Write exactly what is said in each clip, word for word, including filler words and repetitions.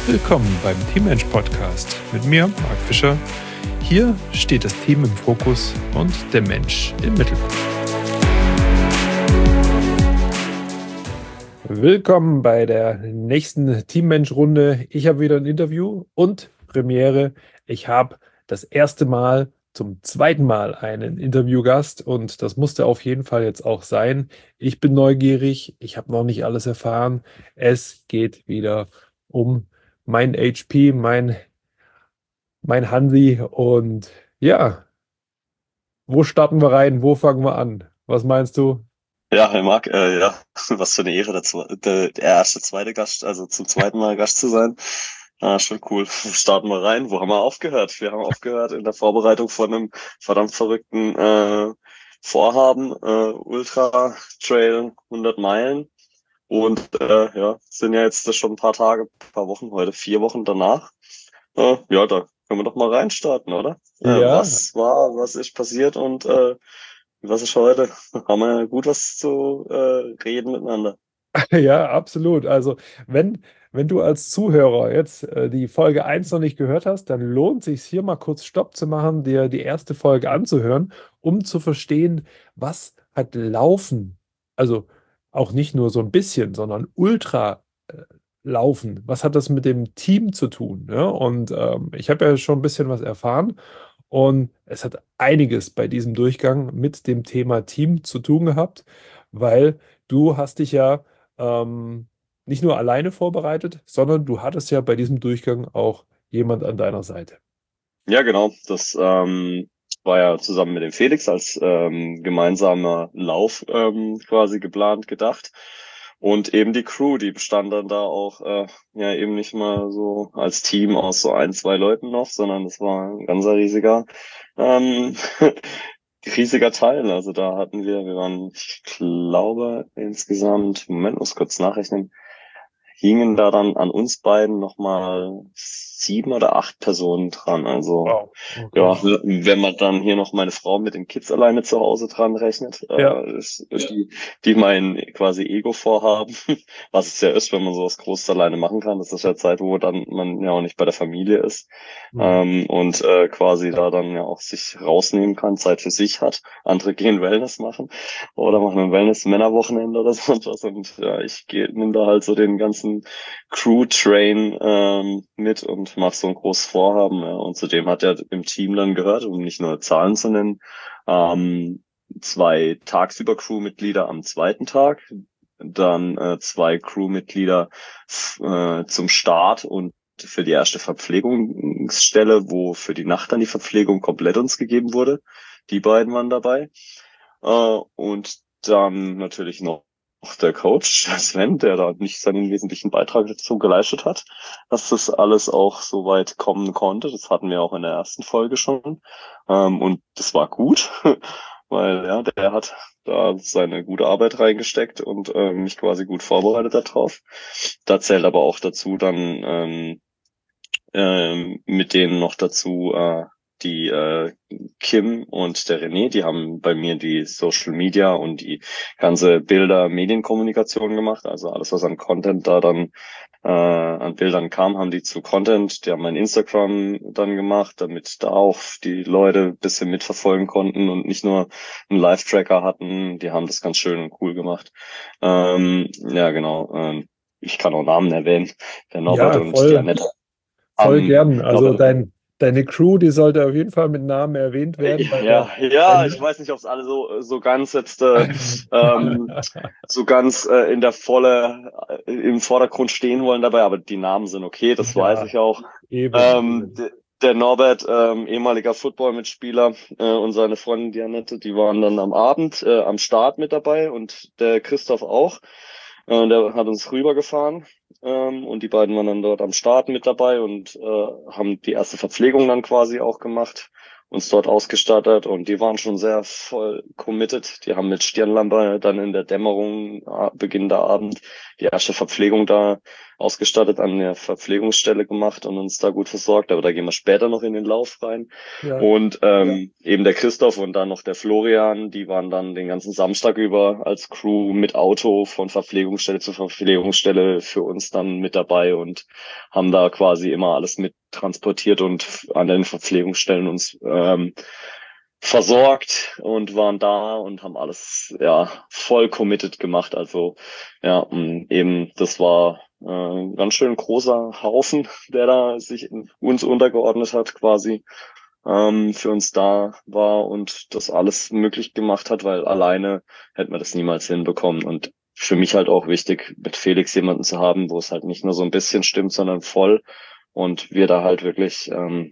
Willkommen beim Teammensch Podcast mit mir, Marc Fischer. Hier steht das Team im Fokus und der Mensch im Mittelpunkt. Willkommen bei der nächsten Teammensch-Runde. Ich habe wieder ein Interview und Premiere. Ich habe das erste Mal zum zweiten Mal einen Interviewgast und das musste auf jeden Fall jetzt auch sein. Ich bin neugierig, ich habe noch nicht alles erfahren. Es geht wieder um mein H P, mein, mein Hansi und ja, wo starten wir rein? Wo fangen wir an? Was meinst du? Ja, hi Marc, äh, ja, was für eine Ehre, der, zwe- der, der erste, zweite Gast, also zum zweiten Mal Gast zu sein. Ah, schon cool. Starten wir rein. Wo haben wir aufgehört? Wir haben aufgehört in der Vorbereitung von einem verdammt verrückten äh, Vorhaben, äh, Ultra Trail hundert Meilen. Und äh, ja, sind ja jetzt schon ein paar Tage, ein paar Wochen heute, vier Wochen danach. Äh, ja, da können wir doch mal reinstarten, oder? Äh, Ja, was war, was ist passiert und äh, was ist heute? Haben wir gut was zu äh, reden miteinander. ja, absolut. Also, wenn, wenn du als Zuhörer jetzt äh, die Folge eins noch nicht gehört hast, dann lohnt sich hier mal kurz Stopp zu machen, dir die erste Folge anzuhören, um zu verstehen, was hat Laufen, also auch nicht nur so ein bisschen, sondern Ultra äh, Laufen, was hat das mit dem Team zu tun? Ne? Und ähm, ich habe ja schon ein bisschen was erfahren und es hat einiges bei diesem Durchgang mit dem Thema Team zu tun gehabt, weil du hast dich ja ähm, nicht nur alleine vorbereitet, sondern du hattest ja bei diesem Durchgang auch jemand an deiner Seite. Ja, genau. Das ähm, war ja zusammen mit dem Felix als ähm, gemeinsamer Lauf ähm, quasi geplant, gedacht. Und eben die Crew, die bestand dann da auch äh, ja eben nicht mal so als Team aus so ein, zwei Leuten noch, sondern das war ein ganzer riesiger, ähm, riesiger Teil. Also da hatten wir, wir waren, ich glaube, insgesamt, Moment, muss kurz nachrechnen, hingen da dann an uns beiden nochmal sieben oder acht Personen dran. Also Wow, okay. ja, wenn man dann hier noch meine Frau mit den Kids alleine zu Hause dran rechnet, Ja, äh, ist, die, die mein quasi Ego-Vorhaben, was es ja ist, wenn man sowas Großes alleine machen kann. Das ist ja Zeit, wo dann man ja auch nicht bei der Familie ist mhm. ähm, und äh, quasi da dann ja auch sich rausnehmen kann, Zeit für sich hat. Andere gehen Wellness machen oder machen ein Wellness-Männerwochenende oder sonst was. Und ja, ich gehe, nimm da halt so den ganzen Crew-Train ähm, mit und mach so ein großes Vorhaben. Ja. Und zudem hat er im Team dann gehört, um nicht nur Zahlen zu nennen, ähm, zwei tagsüber Crewmitglieder am zweiten Tag, dann äh, zwei Crewmitglieder äh, zum Start und für die erste Verpflegungsstelle, wo für die Nacht dann die Verpflegung komplett uns gegeben wurde. Die beiden waren dabei. Äh, und dann natürlich noch der Coach, Sven, der da nicht seinen wesentlichen Beitrag dazu geleistet hat, dass das alles auch so weit kommen konnte. Das hatten wir auch in der ersten Folge schon. Ähm, und das war gut, weil ja, der hat da seine gute Arbeit reingesteckt und äh, mich quasi gut vorbereitet darauf. Da zählt aber auch dazu dann ähm, ähm, mit denen noch dazu äh, die äh, Kim und der René, die haben bei mir die Social Media und die ganze Bilder-Medienkommunikation gemacht. Also alles, was an Content da dann äh, an Bildern kam, haben die zu Content. Die haben mein Instagram dann gemacht, damit da auch die Leute ein bisschen mitverfolgen konnten und nicht nur einen Live-Tracker hatten. Die haben das ganz schön und cool gemacht. Ähm, ja, genau. Ähm, ich kann auch Namen erwähnen. Der Norbert Ja, und die voll, Annette voll haben gern. Also Norbert. dein, deine Crew, die sollte auf jeden Fall mit Namen erwähnt werden, weil der, Ja, ja, ich dein, weiß nicht, ob es alle so so ganz jetzt äh, ähm, so ganz äh, in der Volle äh, im Vordergrund stehen wollen dabei, aber die Namen sind okay, das weiß ja, ich auch. eben, Ähm, eben. de, der Norbert, ähm, ehemaliger Football-Mitspieler äh, und seine Freundin die Annette, die waren dann am Abend äh, am Start mit dabei und der Christoph auch. Äh, der hat uns rübergefahren ähm, und die beiden waren dann dort am Start mit dabei und äh, haben die erste Verpflegung dann quasi auch gemacht, uns dort ausgestattet und die waren schon sehr voll committed. Die haben mit Stirnlampe dann in der Dämmerung, äh, beginnender Abend, die erste Verpflegung da ausgestattet an der Verpflegungsstelle gemacht und uns da gut versorgt. Aber da gehen wir später noch in den Lauf rein. Ja. Und ähm, ja. eben der Christoph und dann noch der Florian, die waren dann den ganzen Samstag über als Crew mit Auto von Verpflegungsstelle zu Verpflegungsstelle für uns dann mit dabei und haben da quasi immer alles mit transportiert und an den Verpflegungsstellen uns ähm, versorgt und waren da und haben alles ja voll committed gemacht. Also ja, eben das war äh, ein ganz schön großer Haufen, der da sich in uns untergeordnet hat quasi, ähm, für uns da war und das alles möglich gemacht hat, weil alleine hätten wir das niemals hinbekommen. Und für mich halt auch wichtig, mit Felix jemanden zu haben, wo es halt nicht nur so ein bisschen stimmt, sondern voll und wir da halt wirklich ähm,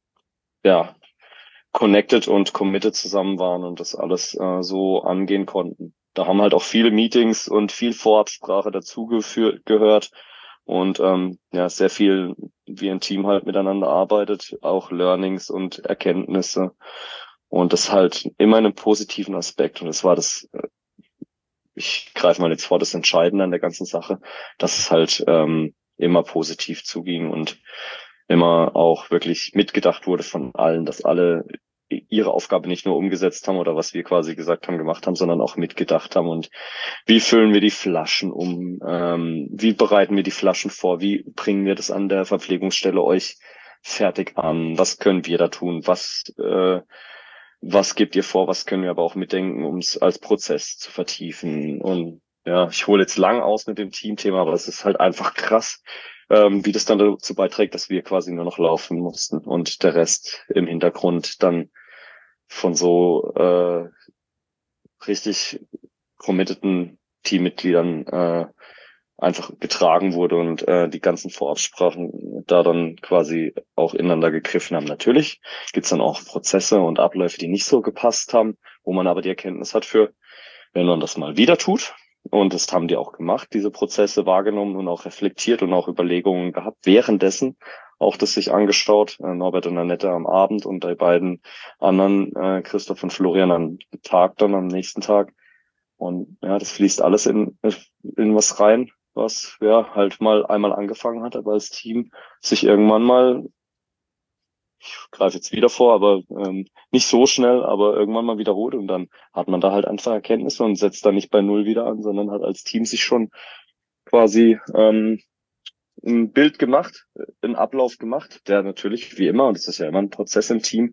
ja connected und committed zusammen waren und das alles äh, so angehen konnten. Da haben halt auch viele Meetings und viel Vorabsprache dazu gehört und ähm, ja, sehr viel, wie ein Team halt miteinander arbeitet, auch Learnings und Erkenntnisse und das halt immer in einem positiven Aspekt und das war das, äh, ich greife mal jetzt vor, das Entscheidende an der ganzen Sache, dass es halt ähm, immer positiv zuging und immer auch wirklich mitgedacht wurde von allen, dass alle ihre Aufgabe nicht nur umgesetzt haben oder was wir quasi gesagt haben, gemacht haben, sondern auch mitgedacht haben und wie füllen wir die Flaschen um, ähm, wie bereiten wir die Flaschen vor, wie bringen wir das an der Verpflegungsstelle euch fertig an, was können wir da tun, was äh, was gebt ihr vor, was können wir aber auch mitdenken, um es als Prozess zu vertiefen und ja, ich hole jetzt lang aus mit dem Teamthema, aber es ist halt einfach krass, ähm, wie das dann dazu beiträgt, dass wir quasi nur noch laufen mussten und der Rest im Hintergrund dann von so äh, richtig committeden Teammitgliedern äh, einfach getragen wurde und äh, die ganzen Vorabsprachen da dann quasi auch ineinander gegriffen haben. Natürlich gibt's dann auch Prozesse und Abläufe, die nicht so gepasst haben, wo man aber die Erkenntnis hat für, wenn man das mal wieder tut. Und das haben die auch gemacht, diese Prozesse wahrgenommen und auch reflektiert und auch Überlegungen gehabt. Währenddessen auch das sich angeschaut, äh, Norbert und Annette am Abend und die beiden anderen, äh, Christoph und Florian am Tag dann, am nächsten Tag. Und ja, das fließt alles in, in was rein, was ja halt mal einmal angefangen hat, aber als Team sich irgendwann mal, ich greife jetzt wieder vor, aber ähm, nicht so schnell, aber irgendwann mal wiederholt und dann hat man da halt einfach Erkenntnisse und setzt da nicht bei Null wieder an, sondern hat als Team sich schon quasi ähm, ein Bild gemacht, einen Ablauf gemacht, der natürlich wie immer, und das ist ja immer ein Prozess im Team,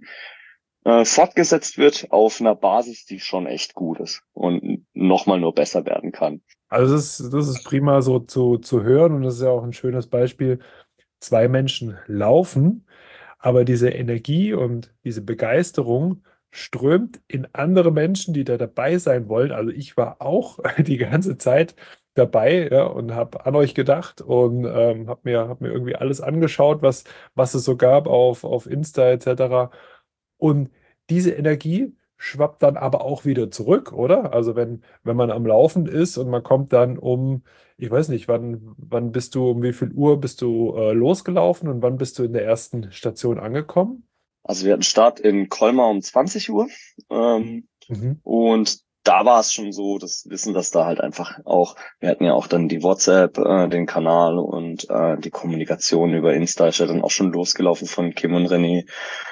äh, fortgesetzt wird auf einer Basis, die schon echt gut ist und nochmal nur besser werden kann. Also das ist, das ist prima so zu, zu hören und das ist ja auch ein schönes Beispiel. Zwei Menschen laufen, aber diese Energie und diese Begeisterung strömt in andere Menschen, die da dabei sein wollen. Also ich war auch die ganze Zeit dabei, ja, und habe an euch gedacht und ähm, habe mir, hab mir irgendwie alles angeschaut, was, was es so gab auf, auf Insta et cetera. Und diese Energie schwappt dann aber auch wieder zurück, oder? Also wenn, wenn man am Laufen ist und man kommt dann um, ich weiß nicht, wann, wann bist du, um wie viel Uhr bist du äh, losgelaufen und wann bist du in der ersten Station angekommen? Also wir hatten Start in Colmar um zwanzig Uhr ähm, Mhm. und da war es schon so, das Wissen, dass da halt einfach auch, wir hatten ja auch dann die WhatsApp, äh, den Kanal und äh, die Kommunikation über Insta ist ja dann auch schon losgelaufen von Kim und René.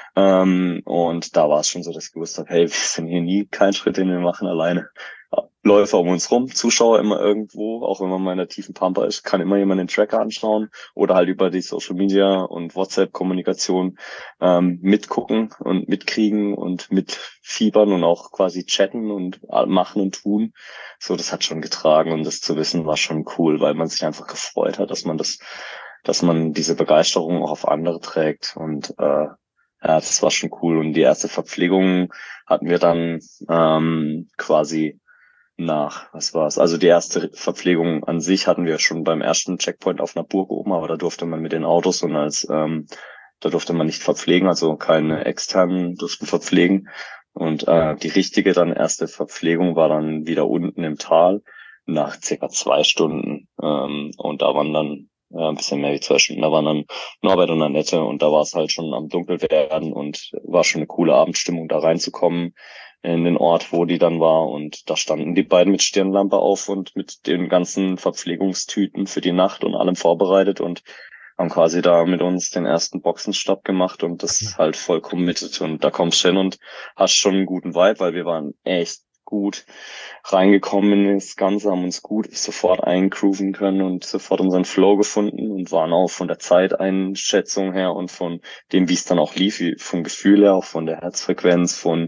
Ähm, und da war es schon so, dass ich gewusst habe, hey, wir sind hier nie keinen Schritt, den wir machen alleine. Läufer um uns rum, Zuschauer immer irgendwo, auch wenn man mal in der tiefen Pampa ist, kann immer jemand den Tracker anschauen oder halt über die Social Media und WhatsApp-Kommunikation ähm, mitgucken und mitkriegen und mitfiebern und auch quasi chatten und machen und tun. So, das hat schon getragen und das zu wissen war schon cool, weil man sich einfach gefreut hat, dass man das, dass man diese Begeisterung auch auf andere trägt und äh, ja, das war schon cool. Und die erste Verpflegung hatten wir dann ähm, quasi nach, was war's? Also die erste Verpflegung an sich hatten wir schon beim ersten Checkpoint auf einer Burg oben, aber da durfte man mit den Autos und als ähm, da durfte man nicht verpflegen, also keine externen durften verpflegen. Und äh, die richtige dann erste Verpflegung war dann wieder unten im Tal nach circa zwei Stunden. Ähm, und da waren dann äh, ein bisschen mehr wie zwei Stunden. Da waren dann Norbert und Annette und da war es halt schon am Dunkelwerden und war schon eine coole Abendstimmung, da reinzukommen. in den Ort, wo die dann war. Und da standen die beiden mit Stirnlampe auf und mit den ganzen Verpflegungstüten für die Nacht und allem vorbereitet und haben quasi da mit uns den ersten Boxenstopp gemacht und das halt voll committed. Und da kommst du hin und hast schon einen guten Vibe, weil wir waren echt gut reingekommen in das Ganze, haben uns gut sofort eingrooven können und sofort unseren Flow gefunden und waren auch von der Zeiteinschätzung her und von dem, wie es dann auch lief, wie vom Gefühl her, auch von der Herzfrequenz, von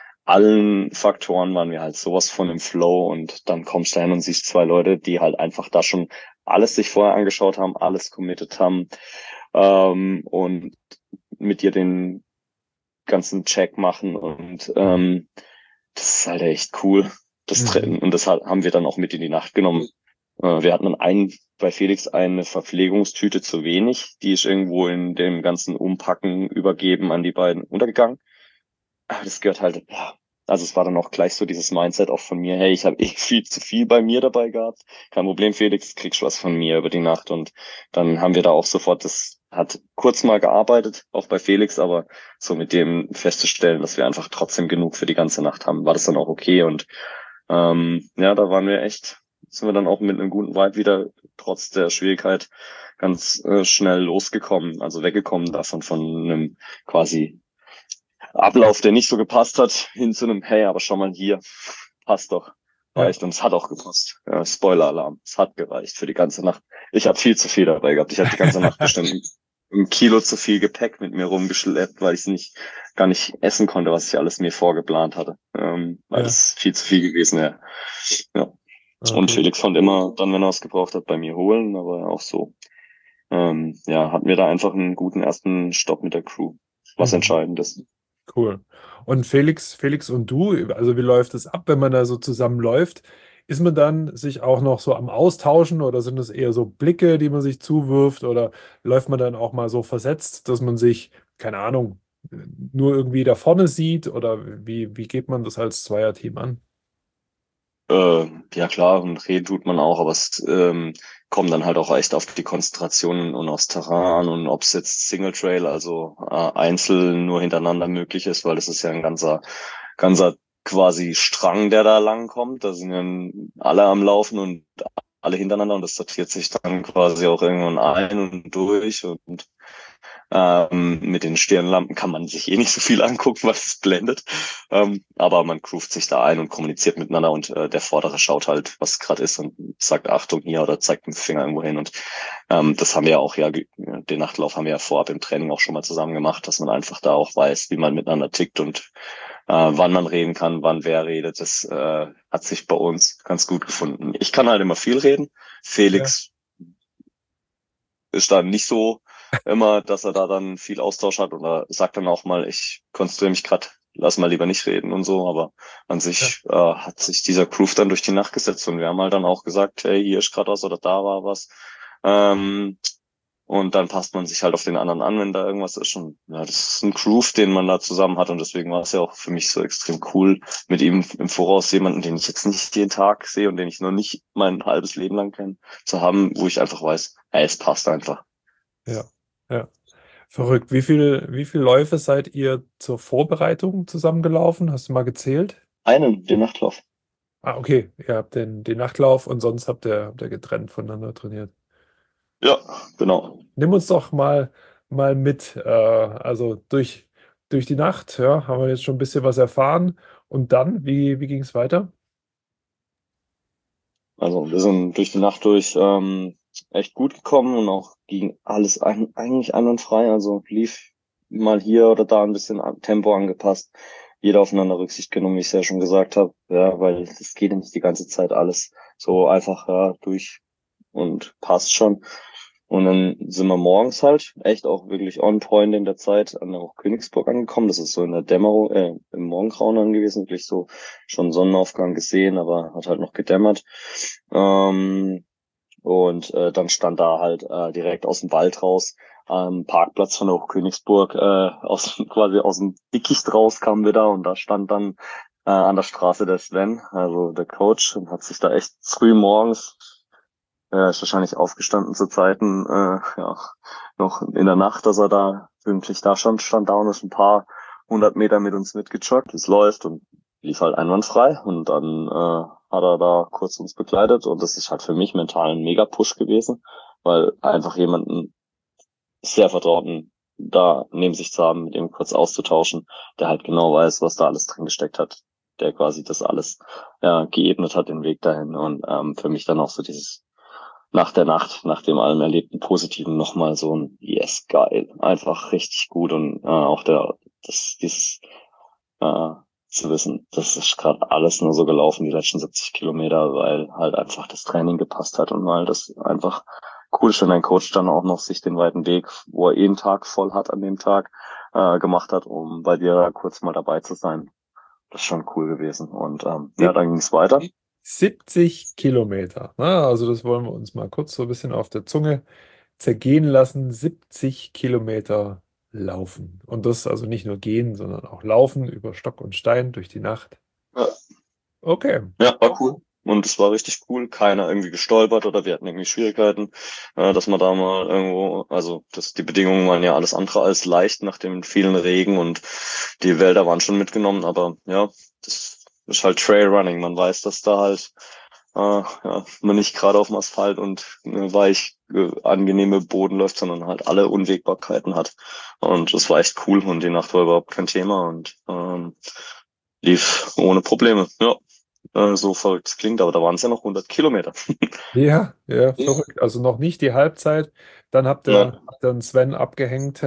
allen Faktoren waren wir halt sowas von im Flow und dann kommst du hin und siehst zwei Leute, die halt einfach da schon alles sich vorher angeschaut haben, alles committed haben ähm, und mit dir den ganzen Check machen und ähm, das ist halt echt cool. Das Mhm. und das haben wir dann auch mit in die Nacht genommen. Äh, wir hatten dann einen, bei Felix eine Verpflegungstüte zu wenig. Die ist irgendwo in dem ganzen Umpacken übergeben an die beiden untergegangen. Aber das gehört halt, ja. Also es war dann auch gleich so dieses Mindset auch von mir, hey, ich habe eh viel zu viel bei mir dabei gehabt. Kein Problem, Felix, kriegst was von mir über die Nacht. Und dann haben wir da auch sofort, das hat kurz mal gearbeitet, auch bei Felix, aber so mit dem festzustellen, dass wir einfach trotzdem genug für die ganze Nacht haben, war das dann auch okay. Und ähm, ja, da waren wir echt, sind wir dann auch mit einem guten Vibe wieder, trotz der Schwierigkeit, ganz äh, schnell losgekommen, also weggekommen davon von einem quasi Ablauf, der nicht so gepasst hat, hin zu einem, hey, aber schau mal hier, passt doch, Ja. reicht. Und es hat auch gepasst. Ja, Spoiler-Alarm, es hat gereicht für die ganze Nacht. Ich habe viel zu viel dabei gehabt. Ich habe die ganze Nacht bestimmt ein Kilo zu viel Gepäck mit mir rumgeschleppt, weil ich es nicht gar nicht essen konnte, was ich alles mir vorgeplant hatte, ähm, weil Ja. es viel zu viel gewesen wäre. Ja. Und Okay. Felix konnte immer dann, wenn er es gebraucht hat, bei mir holen, aber auch so. Ähm, ja, hatten wir da einfach einen guten ersten Stopp mit der Crew, was Mhm. entscheidend ist. Cool. Und Felix, Felix und du, also wie läuft es ab, wenn man da so zusammen läuft? Ist man dann sich auch noch so am Austauschen oder sind es eher so Blicke, die man sich zuwirft oder läuft man dann auch mal so versetzt, dass man sich, keine Ahnung, nur irgendwie da vorne sieht oder wie, wie geht man das als Zweierteam an? Äh, ja klar, und reden tut man auch, aber es ähm, kommt dann halt auch echt auf die Konzentration und aufs Terrain an und ob es jetzt Single Trail, also äh, einzeln nur hintereinander möglich ist, weil das ist ja ein ganzer, ganzer quasi Strang, der da lang kommt. Da sind ja alle am Laufen und alle hintereinander und das sortiert sich dann quasi auch irgendwann ein und durch und ähm, mit den Stirnlampen kann man sich eh nicht so viel angucken, was es blendet. Ähm, aber man groovt sich da ein und kommuniziert miteinander und äh, der Vordere schaut halt, was gerade ist und sagt Achtung hier oder zeigt mit dem Finger irgendwo hin. Und ähm, das haben wir ja auch ja, den Nachtlauf haben wir ja vorab im Training auch schon mal zusammen gemacht, dass man einfach da auch weiß, wie man miteinander tickt und äh, wann man reden kann, wann wer redet. Das äh, hat sich bei uns ganz gut gefunden. Ich kann halt immer viel reden. Ja. Felix ist da nicht so immer, dass er da dann viel Austausch hat oder sagt dann auch mal, ich konzentriere mich gerade, lass mal lieber nicht reden und so, aber an Ja. sich äh, hat sich dieser Groove dann durch die Nacht gesetzt und wir haben halt dann auch gesagt, hey, hier ist gerade was oder da war was. Ähm, und dann passt man sich halt auf den anderen an, wenn da irgendwas ist. Und ja, das ist ein Groove, den man da zusammen hat. Und deswegen war es ja auch für mich so extrem cool, mit ihm im Voraus jemanden, den ich jetzt nicht jeden Tag sehe und den ich noch nicht mein halbes Leben lang kenne, zu haben, wo ich einfach weiß, hey, es passt einfach. Ja. Ja. Verrückt. Wie viel, wie viele Läufe seid ihr zur Vorbereitung zusammengelaufen? Hast du mal gezählt? Einen, den Nachtlauf. Ah, okay. Ihr habt den, den Nachtlauf und sonst habt ihr, habt ihr getrennt voneinander trainiert. Ja, genau. Nimm uns doch mal, mal mit. Äh, also durch, durch die Nacht, ja, haben wir jetzt schon ein bisschen was erfahren. Und dann, wie, wie ging es weiter? Also wir sind durch die Nacht durch ähm, echt gut gekommen und auch ging alles ein, eigentlich einwandfrei. Also lief mal hier oder da ein bisschen an- Tempo angepasst. Jeder aufeinander Rücksicht genommen, wie ich es ja schon gesagt habe. Ja, weil es geht ja nicht die ganze Zeit alles so einfach ja, durch und passt schon. Und dann sind wir morgens halt echt auch wirklich on point in der Zeit an der Königsburg angekommen. Das ist so in der Dämmerung, äh, im Morgengrauen dann gewesen, wirklich so schon Sonnenaufgang gesehen, aber hat halt noch gedämmert. Ähm, und äh, dann stand da halt äh, direkt aus dem Wald raus am Parkplatz von der Hochkönigsburg, äh, aus quasi aus dem Dickicht raus kamen wir da und da stand dann äh, an der Straße der Sven, also der Coach, und hat sich da echt früh morgens er ist wahrscheinlich aufgestanden zu Zeiten, äh, ja, noch in der Nacht, dass er da pünktlich da stand, stand da und ist ein paar hundert Meter mit uns mitgejoggt. Es läuft und lief halt einwandfrei und dann äh, hat er da kurz uns begleitet und das ist halt für mich mental ein Mega-Push gewesen, weil einfach jemanden sehr Vertrauten da neben sich zu haben, mit ihm kurz auszutauschen, der halt genau weiß, was da alles drin gesteckt hat, der quasi das alles ja, geebnet hat, den Weg dahin und ähm, für mich dann auch so dieses nach der Nacht, nach dem allem erlebten Positiven nochmal so ein Yes, geil, einfach richtig gut und äh, auch der, das, dieses äh, zu wissen, das ist gerade alles nur so gelaufen, die letzten siebzig Kilometer, weil halt einfach das Training gepasst hat und weil das einfach cool ist, wenn dein Coach dann auch noch sich den weiten Weg, wo er eh einen Tag voll hat an dem Tag, äh, gemacht hat, um bei dir kurz mal dabei zu sein. Das ist schon cool gewesen. Und ähm, ja, dann ging es weiter. siebzig Kilometer. Ne? Also das wollen wir uns mal kurz so ein bisschen auf der Zunge zergehen lassen. siebzig Kilometer laufen. Und das also nicht nur gehen, sondern auch laufen über Stock und Stein durch die Nacht. Ja. Okay. Ja, war cool. Und es war richtig cool. Keiner irgendwie gestolpert oder wir hatten irgendwie Schwierigkeiten, äh, dass man da mal irgendwo, also das, die Bedingungen waren ja alles andere als leicht nach dem vielen Regen und die Wälder waren schon mitgenommen, aber ja, das ist halt Trailrunning. Man weiß, dass da halt äh, ja, man nicht gerade auf dem Asphalt und eine weich äh, angenehme Boden läuft, sondern halt alle Unwägbarkeiten hat. Und das war echt cool und die Nacht war überhaupt kein Thema und ähm, lief ohne Probleme. Ja. Äh, so verrückt es klingt, aber da waren es ja noch hundert Kilometer. Ja, ja, verrückt. Also noch nicht die Halbzeit. Dann habt Nein. ihr, habt ihr einen Sven abgehängt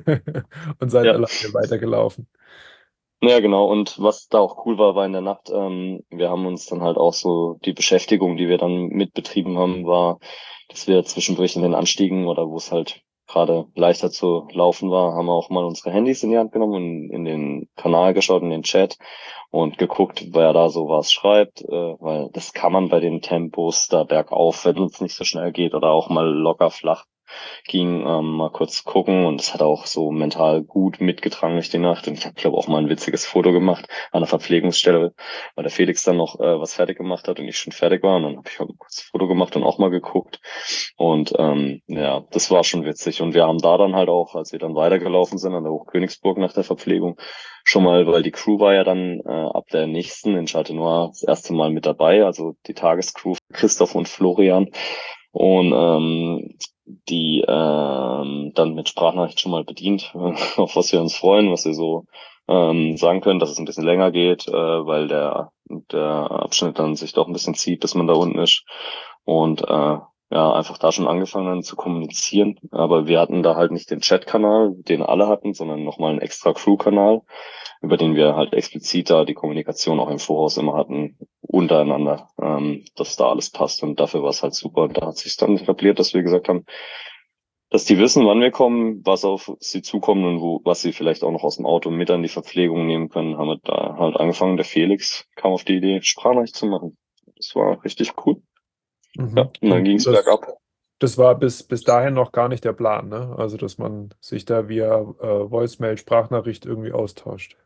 und seid Ja. alleine weitergelaufen. Ja, genau. Und was da auch cool war, war in der Nacht, ähm, wir haben uns dann halt auch so, die Beschäftigung, die wir dann mitbetrieben haben, war, dass wir zwischendurch in den Anstiegen oder wo es halt gerade leichter zu laufen war, haben wir auch mal unsere Handys in die Hand genommen und in den Kanal geschaut, in den Chat und geguckt, wer da so was schreibt, äh, weil das kann man bei den Tempos da bergauf, wenn es nicht so schnell geht oder auch mal locker flach ging, ähm, mal kurz gucken und es hat auch so mental gut mitgetragen durch die Nacht und ich habe glaube auch mal ein witziges Foto gemacht an der Verpflegungsstelle, weil der Felix dann noch äh, was fertig gemacht hat und ich schon fertig war und dann habe ich halt ein kurzes Foto gemacht und auch mal geguckt und ähm, ja, das war schon witzig und wir haben da dann halt auch, als wir dann weitergelaufen sind an der Hochkönigsburg nach der Verpflegung, schon mal, weil die Crew war ja dann äh, ab der nächsten in Châtenois das erste Mal mit dabei, also die Tagescrew Christoph und Florian und ähm, die ähm, dann mit Sprachnachricht schon mal bedient, auf was wir uns freuen, was wir so ähm, sagen können, dass es ein bisschen länger geht, äh, weil der der Abschnitt dann sich doch ein bisschen zieht, bis man da unten ist und äh, ja, einfach da schon angefangen haben zu kommunizieren, aber wir hatten da halt nicht den Chat-Kanal, den alle hatten, sondern nochmal einen extra Crew-Kanal, über den wir halt explizit da die Kommunikation auch im Voraus immer hatten, untereinander, ähm, dass da alles passt und dafür war es halt super. Und da hat sich dann etabliert, dass wir gesagt haben, dass die wissen, wann wir kommen, was auf sie zukommt und wo, was sie vielleicht auch noch aus dem Auto mit an die Verpflegung nehmen können, haben wir da halt angefangen. Der Felix kam auf die Idee, Sprachnachricht zu machen. Das war richtig cool. Ja, Mhm. und dann Und ging's das, bergab. das war bis, bis dahin noch gar nicht der Plan, ne? Also, dass man sich da via äh, Voicemail, Sprachnachricht irgendwie austauscht.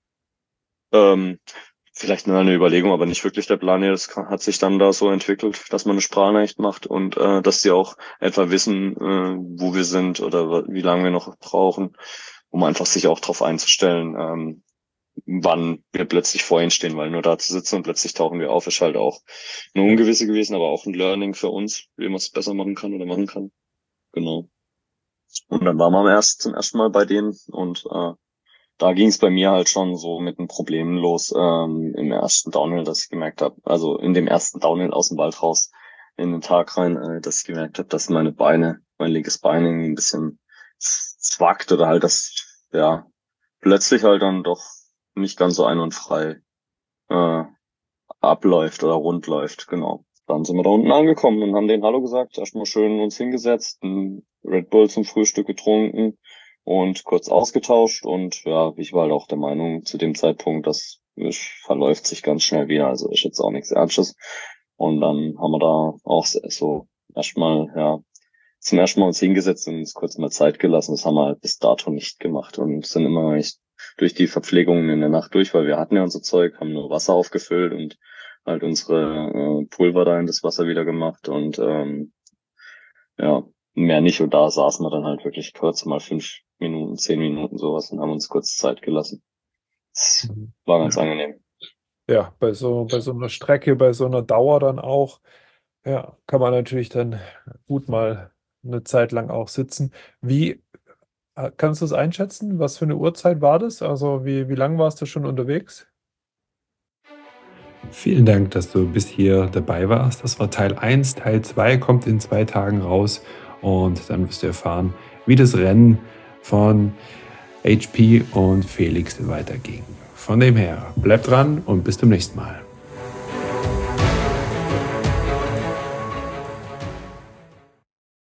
Ähm, Vielleicht nur eine Überlegung, aber nicht wirklich der Plan. Ja, das kann, hat sich dann da so entwickelt, dass man eine Sprachnachricht macht und äh, dass sie auch etwa wissen, äh, wo wir sind oder wa- wie lange wir noch brauchen, um einfach sich auch darauf einzustellen, ähm, wann wir plötzlich vor ihnen stehen, weil nur da zu sitzen und plötzlich tauchen wir auf, ist halt auch eine Ja. Ungewisse gewesen, aber auch ein Learning für uns, wie man es besser machen kann oder machen kann. Genau. Und dann waren wir am erst, zum ersten Mal bei denen und äh, da ging es bei mir halt schon so mit den Problemen los ähm, im ersten Downhill, dass ich gemerkt habe, also in dem ersten Downhill aus dem Wald raus in den Tag rein, äh, dass ich gemerkt habe, dass meine Beine, mein linkes Bein irgendwie ein bisschen zwackt oder halt das, ja, plötzlich halt dann doch nicht ganz so einwandfrei äh, abläuft oder rund läuft, genau. Dann sind wir da unten angekommen und haben denen Hallo gesagt, erstmal schön uns hingesetzt, ein Red Bull zum Frühstück getrunken und kurz ausgetauscht und ja, ich war halt auch der Meinung zu dem Zeitpunkt, das es verläuft sich ganz schnell wieder, also ist jetzt auch nichts Ernstes. Und dann haben wir da auch so erstmal, ja, zum ersten Mal uns hingesetzt und uns kurz mal Zeit gelassen. Das haben wir halt bis dato nicht gemacht und sind immer echt durch die Verpflegungen in der Nacht durch, weil wir hatten ja unser Zeug, haben nur Wasser aufgefüllt und halt unsere äh, Pulver da in das Wasser wieder gemacht und ähm, ja, mehr nicht. Und da saßen wir dann halt wirklich kurz mal fünf Minuten, zehn Minuten sowas und haben uns kurz Zeit gelassen. Das Mhm. war ganz Ja. angenehm. Ja, bei so, bei so einer Strecke, bei so einer Dauer dann auch, ja, kann man natürlich dann gut mal eine Zeit lang auch sitzen. Wie äh, kannst du es einschätzen? Was für eine Uhrzeit war das? Also wie, wie lang warst du schon unterwegs? Vielen Dank, dass du bis hier dabei warst. Das war Teil eins. Teil zwei kommt in zwei Tagen raus und dann wirst du erfahren, wie das Rennen von H P und Felix weiterging. Von dem her, bleib dran und bis zum nächsten Mal.